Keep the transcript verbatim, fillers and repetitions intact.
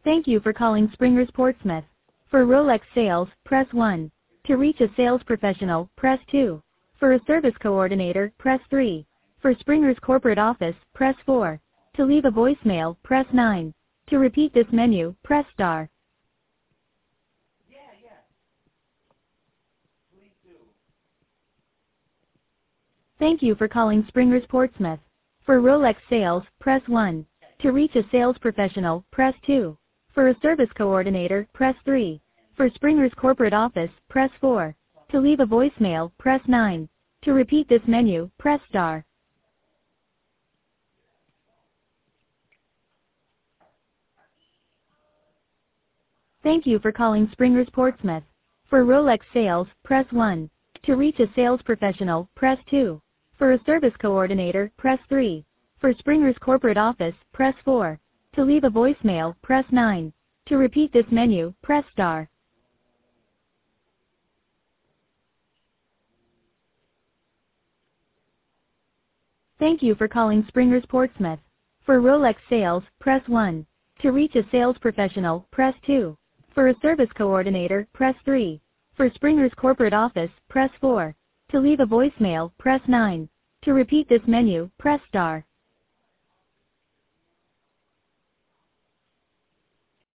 Thank you for calling Springers Portsmouth. For Rolex sales, press one. To reach a sales professional, press two. For a service coordinator, press three. For Springers corporate office, press four. To leave a voicemail, press nine. To repeat this menu, press star. Thank you for calling Springers Portsmouth. For Rolex sales, press one. To reach a sales professional, press two. For a service coordinator, press three. For Springers corporate office, press four. To leave a voicemail, press nine. To repeat this menu, press star. Thank you for calling Springers Portsmouth. For Rolex sales, press one. To reach a sales professional, press two. For a service coordinator, press three. For Springers corporate office, press four. To leave a voicemail, press nine. To repeat this menu, press star. Thank you for calling Springers Portsmouth. For Rolex sales, press one. To reach a sales professional, press two. For a service coordinator, press three. For Springers corporate office, press four. To leave a voicemail, press nine. To repeat this menu, press star.